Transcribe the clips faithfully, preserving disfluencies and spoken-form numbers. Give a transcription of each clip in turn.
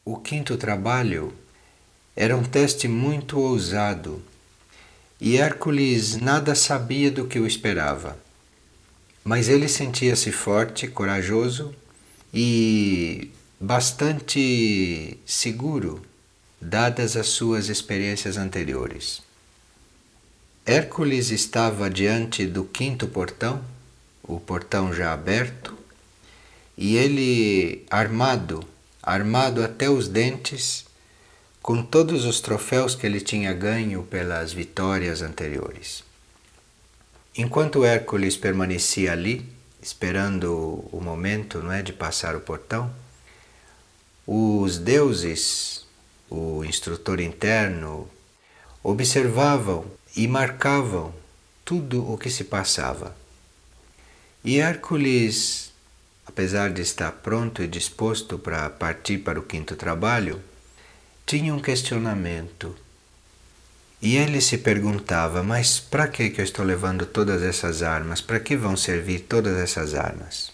O quinto trabalho era um teste muito ousado e Hércules nada sabia do que o esperava. Mas ele sentia-se forte, corajoso e bastante seguro, dadas as suas experiências anteriores. Hércules estava diante do quinto portão, o portão já aberto, e ele armado, armado até os dentes, com todos os troféus que ele tinha ganho pelas vitórias anteriores. Enquanto Hércules permanecia ali, esperando o momento, não é, de passar o portão, os deuses, o instrutor interno, observavam e marcavam tudo o que se passava. E Hércules, apesar de estar pronto e disposto para partir para o quinto trabalho, tinha um questionamento. E ele se perguntava, mas para que que eu estou levando todas essas armas? Para que vão servir todas essas armas?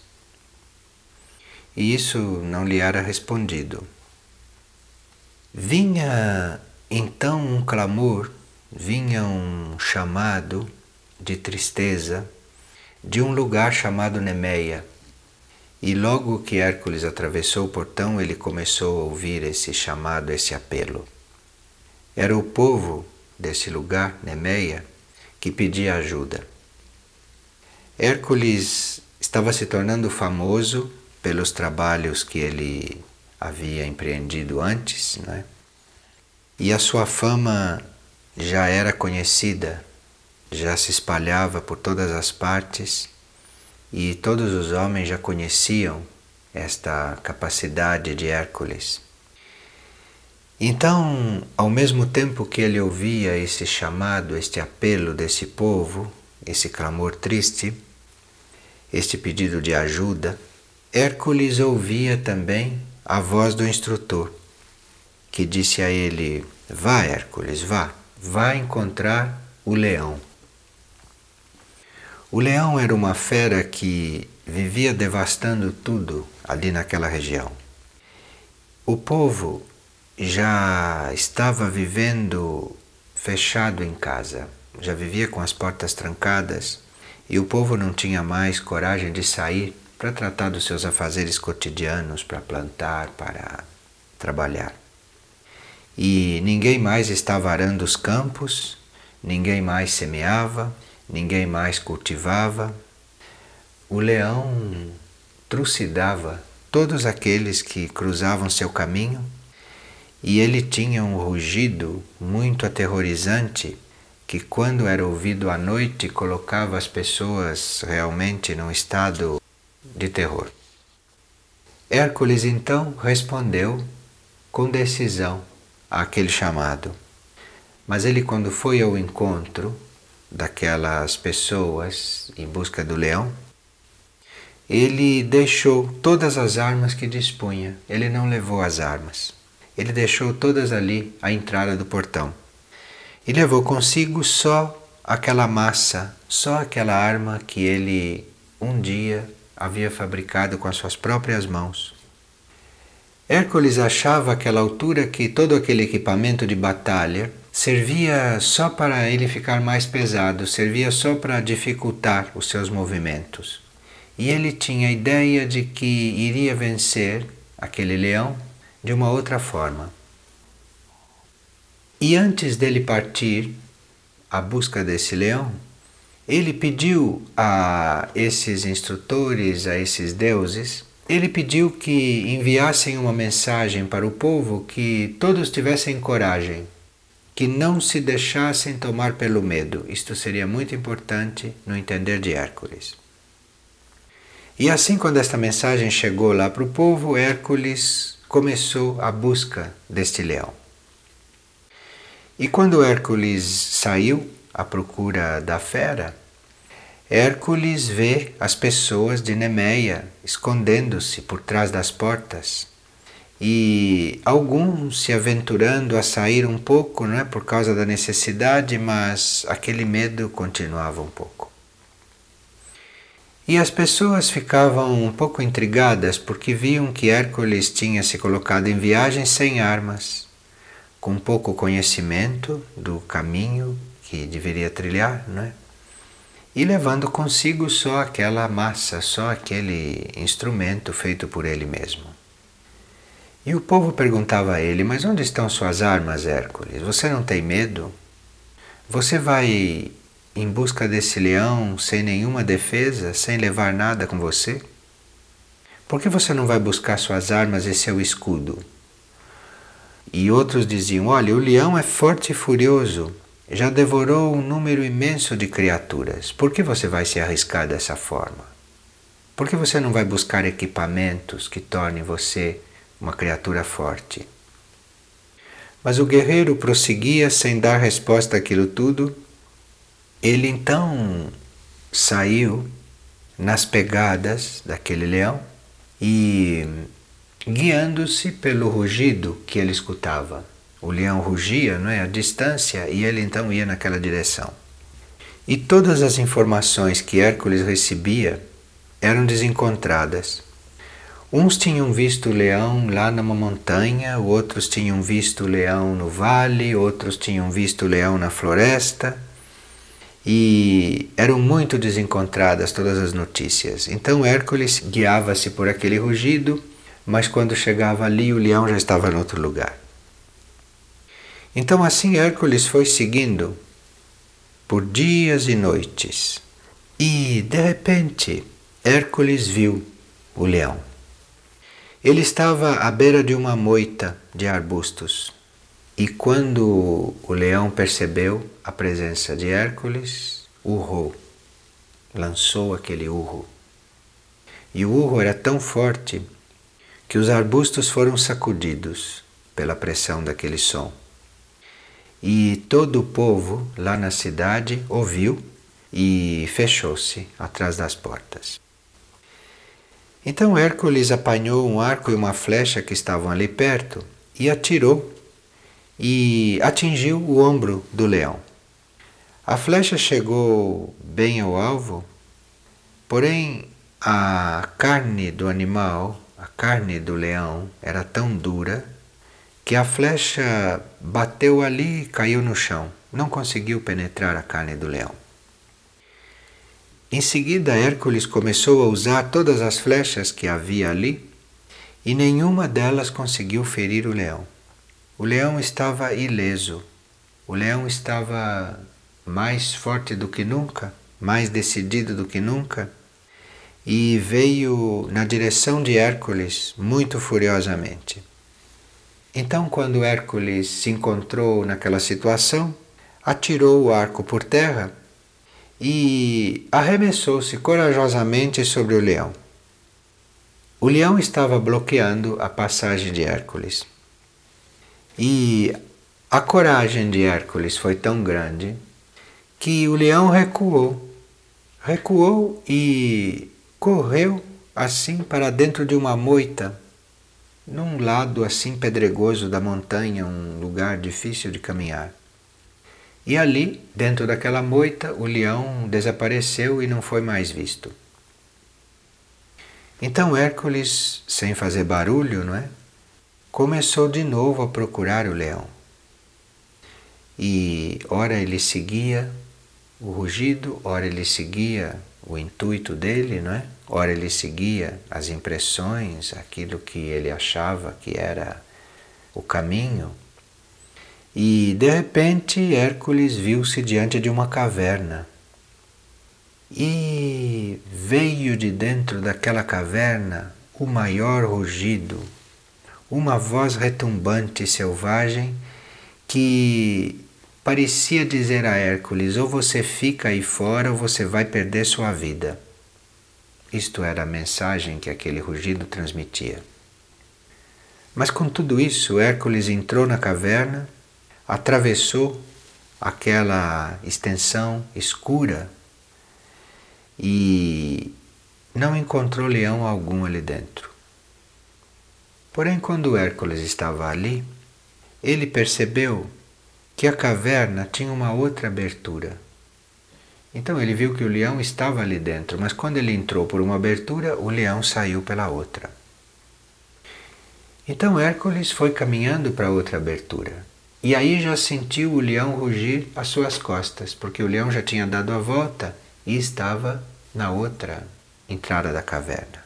E isso não lhe era respondido. Vinha então um clamor, vinha um chamado de tristeza de um lugar chamado Nemeia. E logo que Hércules atravessou o portão, ele começou a ouvir esse chamado, esse apelo. Era o povo desse lugar, Nemeia, que pedia ajuda. Hércules estava se tornando famoso pelos trabalhos que ele havia empreendido antes, né? E a sua fama já era conhecida, já se espalhava por todas as partes e todos os homens já conheciam esta capacidade de Hércules. Então, ao mesmo tempo que ele ouvia esse chamado, este apelo desse povo, esse clamor triste, este pedido de ajuda, Hércules ouvia também a voz do instrutor, que disse a ele: vá, Hércules, vá, vá encontrar o leão. O leão era uma fera que vivia devastando tudo ali naquela região. O povo já estava vivendo fechado em casa, já vivia com as portas trancadas e o povo não tinha mais coragem de sair para tratar dos seus afazeres cotidianos, para plantar, para trabalhar. E ninguém mais estava arando os campos, ninguém mais semeava, ninguém mais cultivava. O leão trucidava todos aqueles que cruzavam seu caminho. E ele tinha um rugido muito aterrorizante que, quando era ouvido à noite, colocava as pessoas realmente num estado de terror. Hércules então respondeu com decisão àquele chamado. Mas ele, quando foi ao encontro daquelas pessoas em busca do leão, ele deixou todas as armas que dispunha, ele não levou as armas. Ele deixou todas ali à entrada do portão. E levou consigo só aquela massa, só aquela arma que ele um dia havia fabricado com as suas próprias mãos. Hércules achava àquela altura que todo aquele equipamento de batalha servia só para ele ficar mais pesado, servia só para dificultar os seus movimentos. E ele tinha a ideia de que iria vencer aquele leão de uma outra forma. E antes dele partir à busca desse leão, ele pediu a esses instrutores, a esses deuses, ele pediu que enviassem uma mensagem para o povo, que todos tivessem coragem, que não se deixassem tomar pelo medo. Isto seria muito importante no entender de Hércules. E assim, quando esta mensagem chegou lá para o povo, Hércules começou a busca deste leão. E quando Hércules saiu à procura da fera, Hércules vê as pessoas de Nemeia escondendo-se por trás das portas e alguns se aventurando a sair um pouco, não é, por causa da necessidade, mas aquele medo continuava um pouco. E as pessoas ficavam um pouco intrigadas porque viam que Hércules tinha se colocado em viagem sem armas, com pouco conhecimento do caminho que deveria trilhar, não é? E levando consigo só aquela massa, só aquele instrumento feito por ele mesmo. E o povo perguntava a ele: mas onde estão suas armas, Hércules? Você não tem medo? Você vai em busca desse leão sem nenhuma defesa, sem levar nada com você? Por que você não vai buscar suas armas e seu escudo? E outros diziam: olha, o leão é forte e furioso, já devorou um número imenso de criaturas. Por que você vai se arriscar dessa forma? Por que você não vai buscar equipamentos que tornem você uma criatura forte? Mas o guerreiro prosseguia sem dar resposta àquilo tudo. Ele então saiu nas pegadas daquele leão e, guiando-se pelo rugido que ele escutava, o leão rugia, não é, à distância, e ele então ia naquela direção. E todas as informações que Hércules recebia eram desencontradas. Uns tinham visto o leão lá numa montanha, outros tinham visto o leão no vale, outros tinham visto o leão na floresta. E eram muito desencontradas todas as notícias. Então Hércules guiava-se por aquele rugido, mas quando chegava ali o leão já estava em outro lugar. Então assim Hércules foi seguindo por dias e noites. E de repente Hércules viu o leão. Ele estava à beira de uma moita de arbustos. E quando o leão percebeu a presença de Hércules, urrou, lançou aquele urro. E o urro era tão forte que os arbustos foram sacudidos pela pressão daquele som. E todo o povo lá na cidade ouviu e fechou-se atrás das portas. Então Hércules apanhou um arco e uma flecha que estavam ali perto e atirou e atingiu o ombro do leão. A flecha chegou bem ao alvo, porém a carne do animal, a carne do leão, era tão dura que a flecha bateu ali e caiu no chão. Não conseguiu penetrar a carne do leão. Em seguida, Hércules começou a usar todas as flechas que havia ali e nenhuma delas conseguiu ferir o leão. O leão estava ileso, o leão estava mais forte do que nunca, mais decidido do que nunca, e veio na direção de Hércules muito furiosamente. Então, quando Hércules se encontrou naquela situação, atirou o arco por terra e arremessou-se corajosamente sobre o leão. O leão estava bloqueando a passagem de Hércules. E a coragem de Hércules foi tão grande que o leão recuou. Recuou e correu assim para dentro de uma moita, num lado assim pedregoso da montanha, um lugar difícil de caminhar. E ali, dentro daquela moita, o leão desapareceu e não foi mais visto. Então Hércules, sem fazer barulho, não é? Começou de novo a procurar o leão. E ora ele seguia o rugido, ora ele seguia o intuito dele, não é? Ora ele seguia as impressões, aquilo que ele achava que era o caminho. E de repente Hércules viu-se diante de uma caverna. E veio de dentro daquela caverna o maior rugido, uma voz retumbante e selvagem que parecia dizer a Hércules: ou você fica aí fora ou você vai perder sua vida. Isto era a mensagem que aquele rugido transmitia. Mas com tudo isso, Hércules entrou na caverna, atravessou aquela extensão escura e não encontrou leão algum ali dentro. Porém, quando Hércules estava ali, ele percebeu que a caverna tinha uma outra abertura. Então ele viu que o leão estava ali dentro, mas quando ele entrou por uma abertura, o leão saiu pela outra. Então Hércules foi caminhando para outra abertura. E aí já sentiu o leão rugir às suas costas, porque o leão já tinha dado a volta e estava na outra entrada da caverna.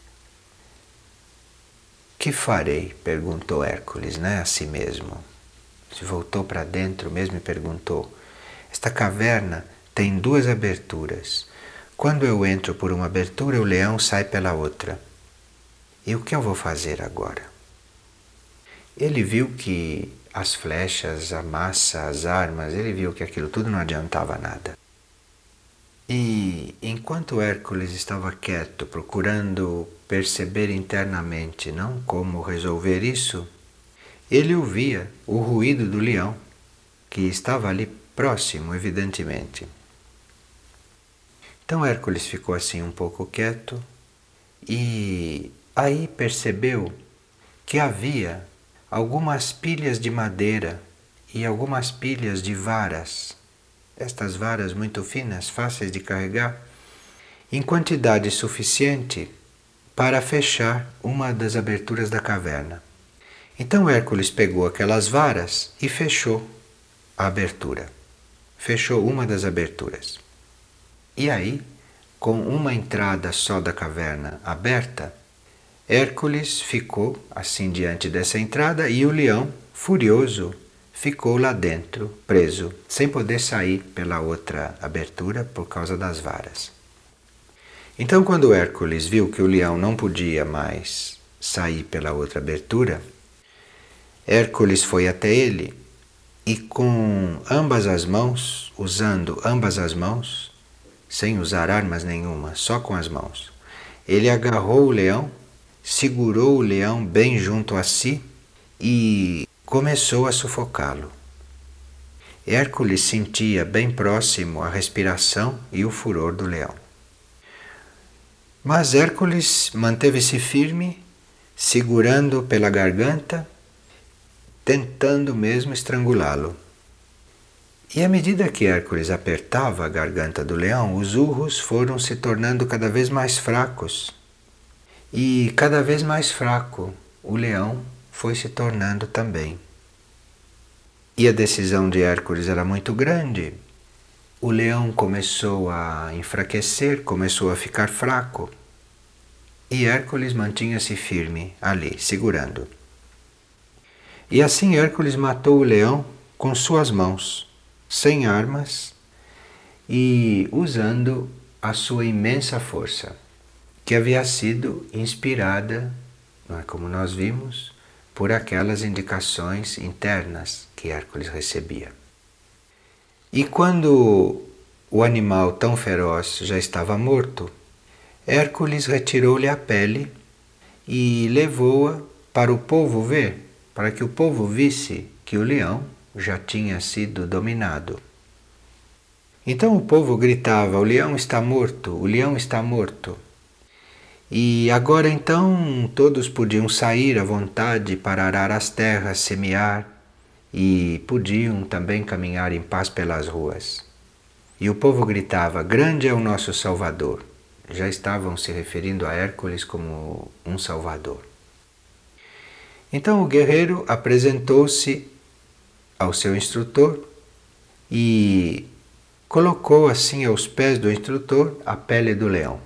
Que farei? Perguntou Hércules, né, a si mesmo. Se voltou para dentro mesmo e perguntou: esta caverna tem duas aberturas. Quando eu entro por uma abertura, o leão sai pela outra. E o que eu vou fazer agora? Ele viu que as flechas, a massa, as armas, ele viu que aquilo tudo não adiantava nada. E enquanto Hércules estava quieto, procurando perceber internamente não como resolver isso, ele ouvia o ruído do leão, que estava ali próximo, evidentemente. Então Hércules ficou assim um pouco quieto e aí percebeu que havia algumas pilhas de madeira e algumas pilhas de varas, estas varas muito finas, fáceis de carregar, em quantidade suficiente para fechar uma das aberturas da caverna. Então Hércules pegou aquelas varas e fechou a abertura. Fechou uma das aberturas. E aí, com uma entrada só da caverna aberta, Hércules ficou assim diante dessa entrada e o leão, furioso, ficou lá dentro, preso, sem poder sair pela outra abertura por causa das varas. Então, quando Hércules viu que o leão não podia mais sair pela outra abertura, Hércules foi até ele e com ambas as mãos, usando ambas as mãos, sem usar armas nenhuma, só com as mãos, ele agarrou o leão, segurou o leão bem junto a si e começou a sufocá-lo. Hércules sentia bem próximo a respiração e o furor do leão. Mas Hércules manteve-se firme, segurando pela garganta, tentando mesmo estrangulá-lo. E à medida que Hércules apertava a garganta do leão, os urros foram se tornando cada vez mais fracos. E cada vez mais fraco o leão foi se tornando também. E a decisão de Hércules era muito grande. O leão começou a enfraquecer, começou a ficar fraco. E Hércules mantinha-se firme ali, segurando. E assim Hércules matou o leão com suas mãos, sem armas e usando a sua imensa força, que havia sido inspirada, não é, como nós vimos, por aquelas indicações internas que Hércules recebia. E quando o animal tão feroz já estava morto, Hércules retirou-lhe a pele e levou-a para o povo ver, para que o povo visse que o leão já tinha sido dominado. Então o povo gritava: o leão está morto, o leão está morto. E agora então todos podiam sair à vontade para arar as terras, semear, e podiam também caminhar em paz pelas ruas. E o povo gritava: grande é o nosso Salvador. Já estavam se referindo a Hércules como um Salvador. Então o guerreiro apresentou-se ao seu instrutor e colocou assim aos pés do instrutor a pele do leão.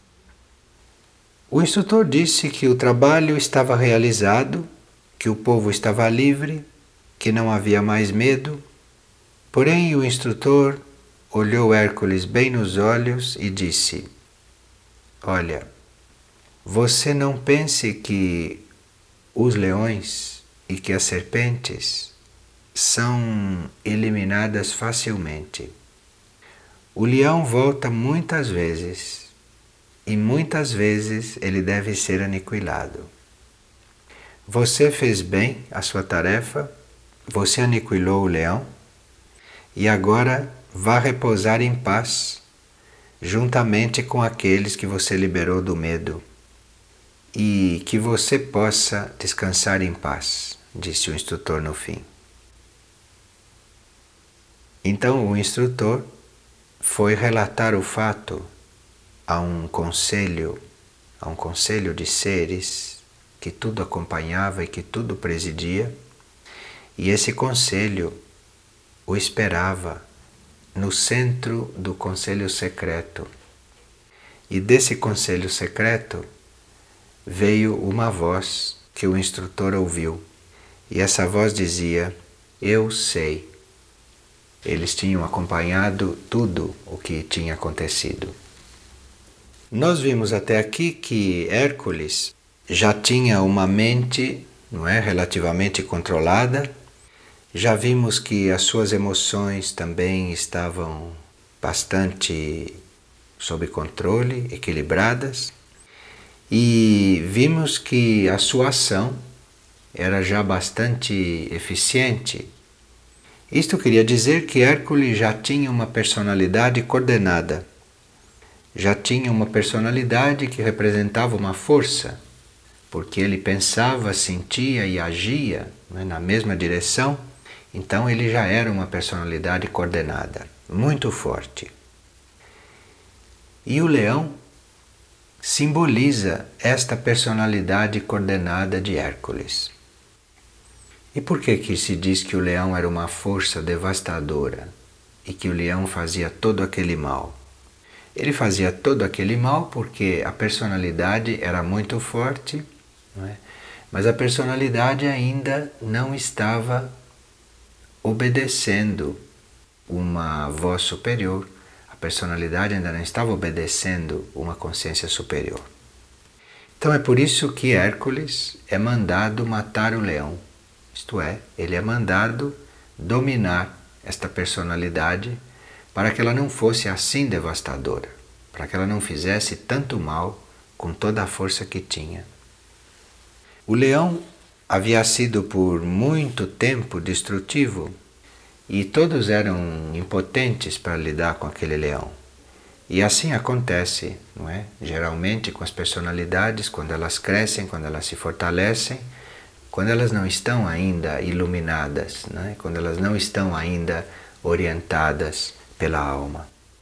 O instrutor disse que o trabalho estava realizado, que o povo estava livre, que não havia mais medo. Porém o instrutor olhou Hércules bem nos olhos e disse: olha, você não pense que os leões e que as serpentes são eliminadas facilmente. O leão volta muitas vezes e muitas vezes ele deve ser aniquilado. Você fez bem a sua tarefa, você aniquilou o leão e agora vá repousar em paz, juntamente com aqueles que você liberou do medo, e que você possa descansar em paz, disse o instrutor no fim. Então o instrutor foi relatar o fato a um conselho, a um conselho de seres que tudo acompanhava e que tudo presidia, e esse conselho o esperava no centro do conselho secreto. E desse conselho secreto veio uma voz que o instrutor ouviu. E essa voz dizia: eu sei. Eles tinham acompanhado tudo o que tinha acontecido. Nós vimos até aqui que Hércules já tinha uma mente, não é, relativamente controlada. Já vimos que as suas emoções também estavam bastante sob controle, equilibradas. E vimos que a sua ação era já bastante eficiente. Isto queria dizer que Hércules já tinha uma personalidade coordenada, já tinha uma personalidade que representava uma força, porque ele pensava, sentia e agia, né, na mesma direção. Então ele já era uma personalidade coordenada, muito forte. E o leão simboliza esta personalidade coordenada de Hércules. E por que que se diz que o leão era uma força devastadora e que o leão fazia todo aquele mal? Ele fazia todo aquele mal porque a personalidade era muito forte, não é? Mas a personalidade ainda não estava obedecendo uma voz superior. A personalidade ainda não estava obedecendo uma consciência superior. Então é por isso que Hércules é mandado matar o leão. Isto é, ele é mandado dominar esta personalidade para que ela não fosse assim devastadora, para que ela não fizesse tanto mal com toda a força que tinha. O leão havia sido por muito tempo destrutivo e todos eram impotentes para lidar com aquele leão. E assim acontece, não é? Geralmente com as personalidades, quando elas crescem, quando elas se fortalecem, quando elas não estão ainda iluminadas, não é? Quando elas não estão ainda orientadas pela alma.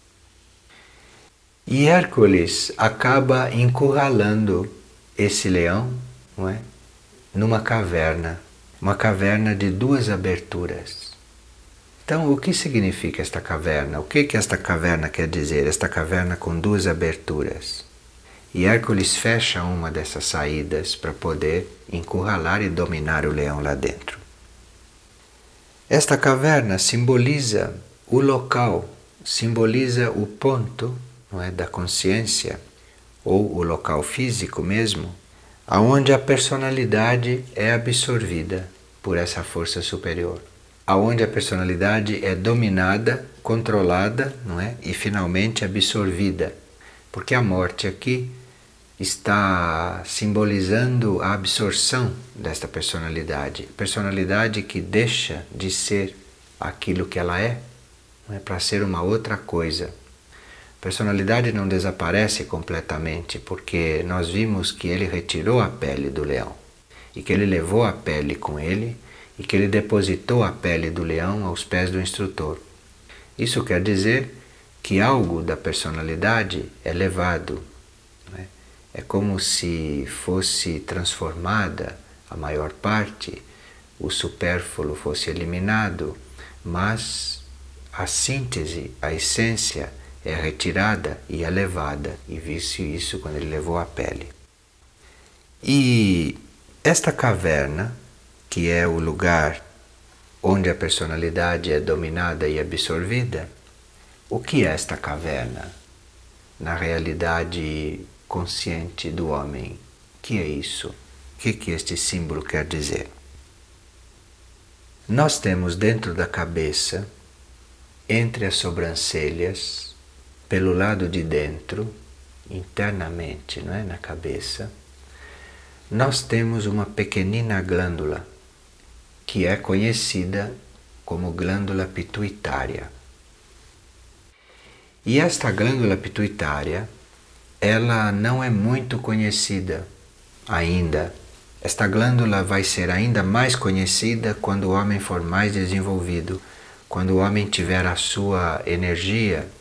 E Hércules acaba encurralando esse leão, não é? Numa caverna, uma caverna de duas aberturas. Então, o que significa esta caverna? O que que esta caverna quer dizer? Esta caverna com duas aberturas. E Hércules fecha uma dessas saídas para poder encurralar e dominar o leão lá dentro. Esta caverna simboliza o local, simboliza o ponto, não é, da consciência, ou o local físico mesmo, aonde a personalidade é absorvida por essa força superior, aonde a personalidade é dominada, controlada, não é? E finalmente absorvida, porque a morte aqui está simbolizando a absorção desta personalidade, personalidade que deixa de ser aquilo que ela é, não é, para ser uma outra coisa. A personalidade não desaparece completamente, porque nós vimos que ele retirou a pele do leão e que ele levou a pele com ele e que ele depositou a pele do leão aos pés do instrutor. Isso quer dizer que algo da personalidade é levado, não é? É como se fosse transformada a maior parte, o supérfluo fosse eliminado, mas a síntese, a essência é retirada e é levada, e viu-se isso quando ele levou a pele. E esta caverna, que é o lugar onde a personalidade é dominada e absorvida, o que é esta caverna na realidade consciente do homem? O que é isso? O que que este símbolo quer dizer? Nós temos dentro da cabeça, entre as sobrancelhas, pelo lado de dentro, internamente, não é, na cabeça, nós temos uma pequenina glândula que é conhecida como glândula pituitária. E esta glândula pituitária, ela não é muito conhecida ainda. Esta glândula vai ser ainda mais conhecida quando o homem for mais desenvolvido, quando o homem tiver a sua energia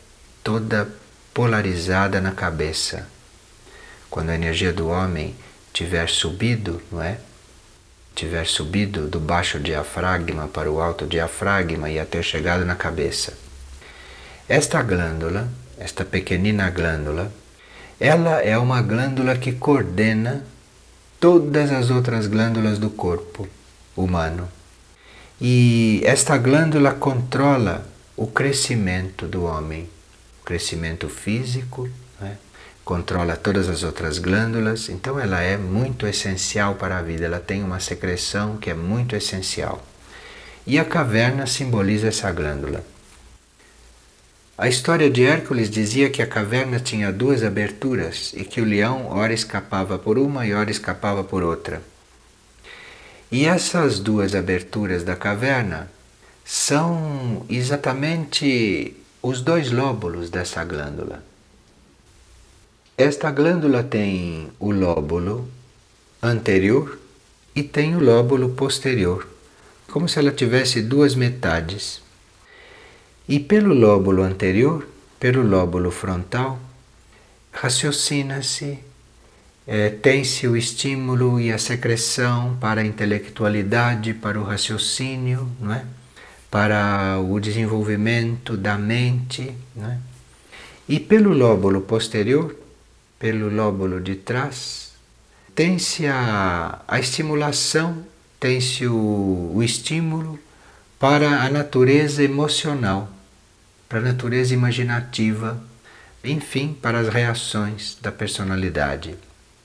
toda polarizada na cabeça. Quando a energia do homem tiver subido, não é? Tiver subido do baixo diafragma para o alto diafragma e até chegado na cabeça. Esta glândula, esta pequenina glândula, ela é uma glândula que coordena todas as outras glândulas do corpo humano. E esta glândula controla o crescimento do homem, o crescimento físico, né? Controla todas as outras glândulas, então ela é muito essencial para a vida, ela tem uma secreção que é muito essencial. E a caverna simboliza essa glândula. A história de Hércules dizia que a caverna tinha duas aberturas e que o leão ora escapava por uma e ora escapava por outra. E essas duas aberturas da caverna são exatamente os dois lóbulos dessa glândula. Esta glândula tem o lóbulo anterior e tem o lóbulo posterior, como se ela tivesse duas metades. E pelo lóbulo anterior, pelo lóbulo frontal, raciocina-se, é, tem-se o estímulo e a secreção para a intelectualidade, para o raciocínio, não é? Para o desenvolvimento da mente. Não é? E pelo lóbulo posterior, pelo lóbulo de trás, tem-se a, a estimulação, tem-se o, o estímulo para a natureza emocional, para a natureza imaginativa, enfim, para as reações da personalidade.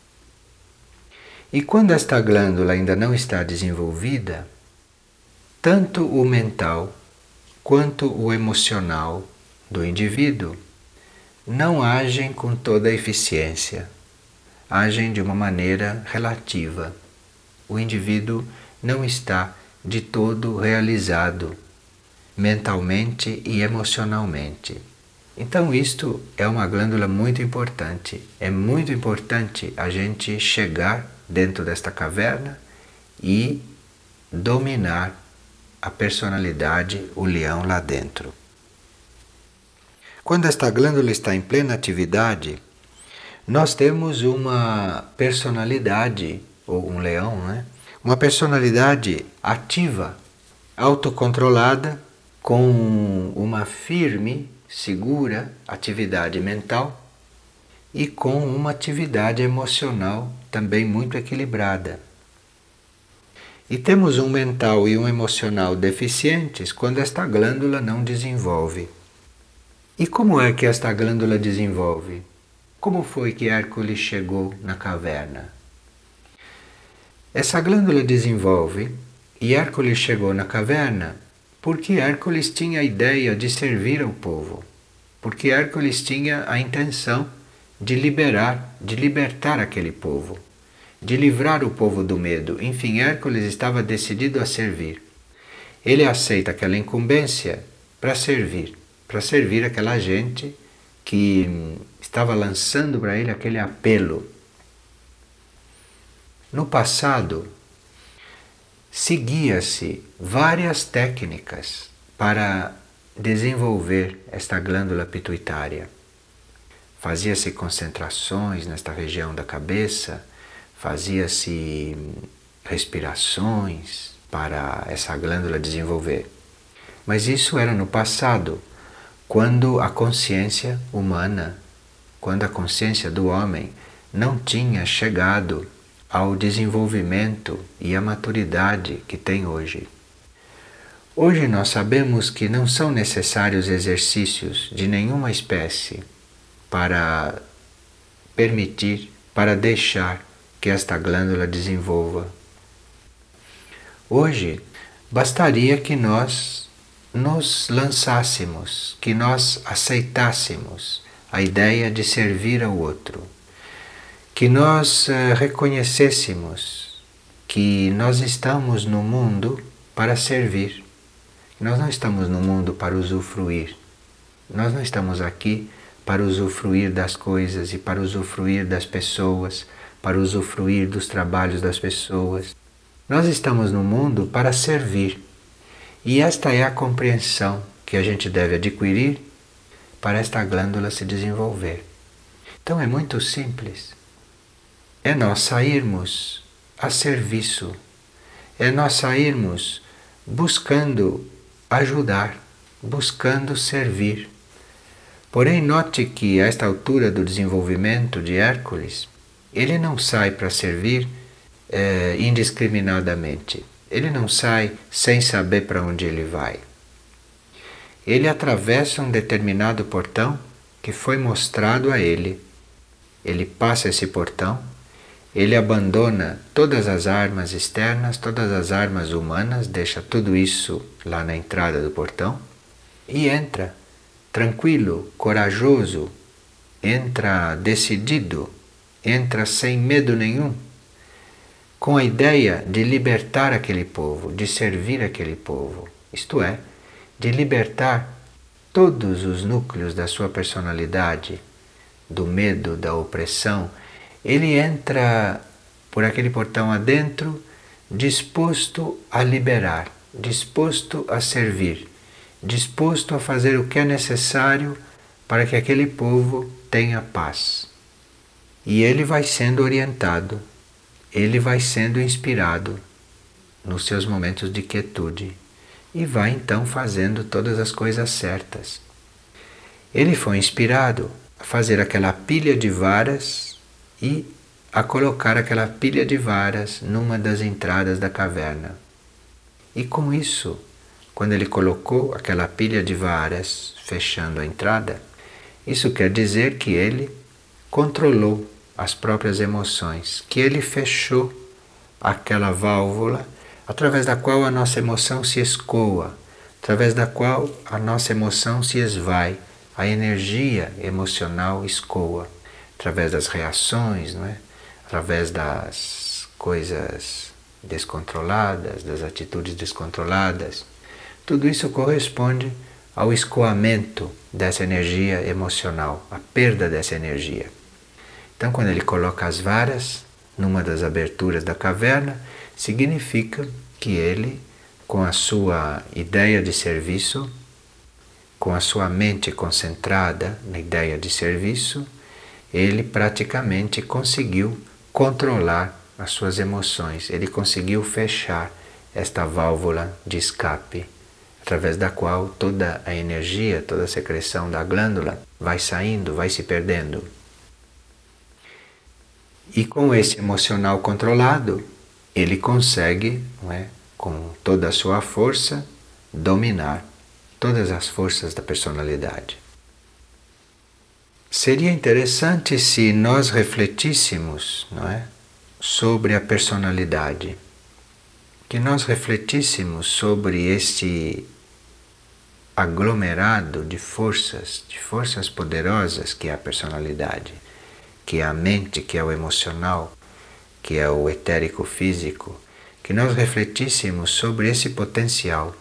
E quando esta glândula ainda não está desenvolvida, tanto o mental quanto o emocional do indivíduo não agem com toda a eficiência, agem de uma maneira relativa. O indivíduo não está de todo realizado mentalmente e emocionalmente. Então isto é uma glândula muito importante. É muito importante a gente chegar dentro desta caverna e dominar a personalidade, o leão lá dentro. Quando esta glândula está em plena atividade, nós temos uma personalidade, ou um leão, né? Uma personalidade ativa, autocontrolada, com uma firme, segura atividade mental e com uma atividade emocional também muito equilibrada. E temos um mental e um emocional deficientes quando esta glândula não desenvolve. E como é que esta glândula desenvolve? Como foi que Hércules chegou na caverna? Essa glândula desenvolve e Hércules chegou na caverna porque Hércules tinha a ideia de servir ao povo, porque Hércules tinha a intenção de liberar, de libertar aquele povo, de livrar o povo do medo. Enfim, Hércules estava decidido a servir. Ele aceita aquela incumbência para servir, para servir aquela gente que estava lançando para ele aquele apelo. No passado, seguia-se várias técnicas para desenvolver esta glândula pituitária. Fazia-se concentrações nesta região da cabeça, fazia-se respirações para essa glândula desenvolver. Mas isso era no passado, quando a consciência humana, quando a consciência do homem não tinha chegado ao desenvolvimento e à maturidade que tem hoje. Hoje nós sabemos que não são necessários exercícios de nenhuma espécie para permitir, para deixar que esta glândula desenvolva. Hoje bastaria que nós nos lançássemos, que nós aceitássemos a ideia de servir ao outro, que nós uh, reconhecêssemos que nós estamos no mundo para servir. Nós não estamos no mundo para usufruir. Nós não estamos aqui para usufruir das coisas e para usufruir das pessoas, para usufruir dos trabalhos das pessoas. Nós estamos no mundo para servir. E esta é a compreensão que a gente deve adquirir para esta glândula se desenvolver. Então é muito simples. É nós sairmos a serviço, é nós sairmos buscando ajudar, buscando servir. Porém, note que a esta altura do desenvolvimento de Hércules, ele não sai para servir é, indiscriminadamente. Ele não sai sem saber para onde ele vai. Ele atravessa um determinado portão que foi mostrado a ele. Ele passa esse portão, ele abandona todas as armas externas, todas as armas humanas, deixa tudo isso lá na entrada do portão e entra tranquilo, corajoso, entra decidido, entra sem medo nenhum, com a ideia de libertar aquele povo, de servir aquele povo, isto é, de libertar todos os núcleos da sua personalidade, do medo, da opressão. Ele entra por aquele portão adentro, disposto a liberar, disposto a servir, disposto a fazer o que é necessário para que aquele povo tenha paz. E ele vai sendo orientado, ele vai sendo inspirado nos seus momentos de quietude e vai então fazendo todas as coisas certas. Ele foi inspirado a fazer aquela pilha de varas e a colocar aquela pilha de varas numa das entradas da caverna. E com isso, quando ele colocou aquela pilha de varas fechando a entrada, isso quer dizer que ele controlou as próprias emoções, que ele fechou aquela válvula através da qual a nossa emoção se escoa, através da qual a nossa emoção se esvai, a energia emocional escoa, através das reações, não é? Através das coisas descontroladas, das atitudes descontroladas. Tudo isso corresponde ao escoamento dessa energia emocional, a perda dessa energia. Então, quando ele coloca as varas numa das aberturas da caverna, significa que ele, com a sua ideia de serviço, com a sua mente concentrada na ideia de serviço, ele praticamente conseguiu controlar as suas emoções, ele conseguiu fechar esta válvula de escape, através da qual toda a energia, toda a secreção da glândula vai saindo, vai se perdendo. E com esse emocional controlado, ele consegue, não é, com toda a sua força, dominar todas as forças da personalidade. Seria interessante se nós refletíssemos, não é, sobre a personalidade, que nós refletíssemos sobre este aglomerado de forças, de forças poderosas que é a personalidade, que é a mente, que é o emocional, que é o etérico físico, que nós refletíssemos sobre esse potencial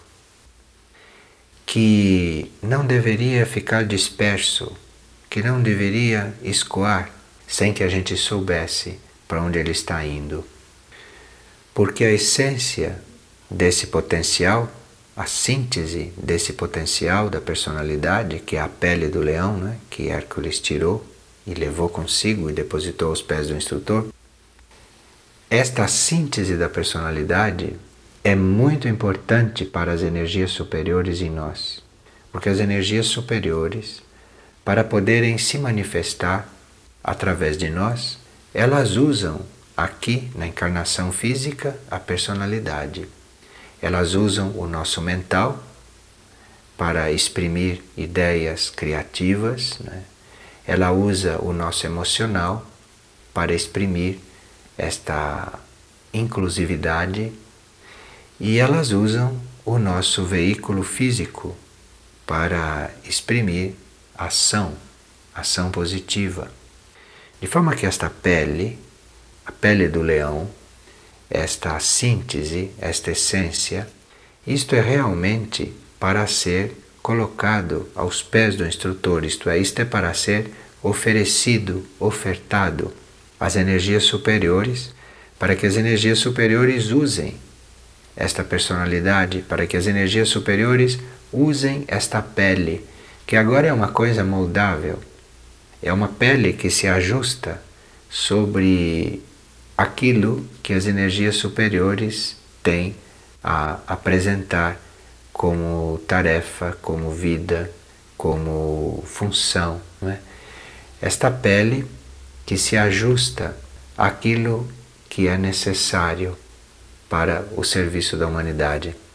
que não deveria ficar disperso, que não deveria escoar sem que a gente soubesse para onde ele está indo. Porque a essência desse potencial, a síntese desse potencial da personalidade, que é a pele do leão, né, que Hércules tirou e levou consigo e depositou aos pés do instrutor, esta síntese da personalidade é muito importante para as energias superiores em nós, porque as energias superiores, para poderem se manifestar através de nós, elas usam aqui na encarnação física a personalidade. Elas usam o nosso mental para exprimir ideias criativas, né? Ela usa o nosso emocional para exprimir esta inclusividade e elas usam o nosso veículo físico para exprimir ação, ação positiva. De forma que esta pele, a pele do leão, esta síntese, esta essência, isto é realmente para ser colocado aos pés do instrutor, isto é, isto é para ser oferecido, ofertado às energias superiores, para que as energias superiores usem esta personalidade, para que as energias superiores usem esta pele, que agora é uma coisa moldável, é uma pele que se ajusta sobre aquilo que as energias superiores têm a apresentar como tarefa, como vida, como função, não é? Esta pele que se ajusta àquilo que é necessário para o serviço da humanidade.